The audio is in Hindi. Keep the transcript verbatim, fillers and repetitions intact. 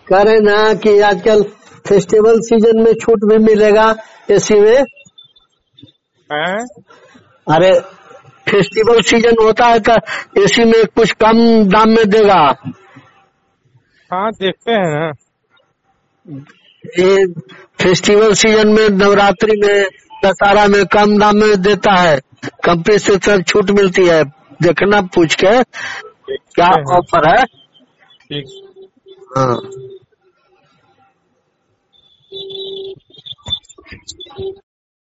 कह रहे ना कि आजकल फेस्टिवल सीजन में छूट भी मिलेगा एसी में। हैं? अरे फेस्टिवल सीजन होता है तो एसी में कुछ कम दाम में देगा। हाँ देखते हैं ना। ये फेस्टिवल सीजन में नवरात्रि में दशहरा में कम दाम में देता है, कंपनी से सब छूट मिलती है। देखना पूछ के क्या देखते हैं। ऑफर है। ठीक। हाँ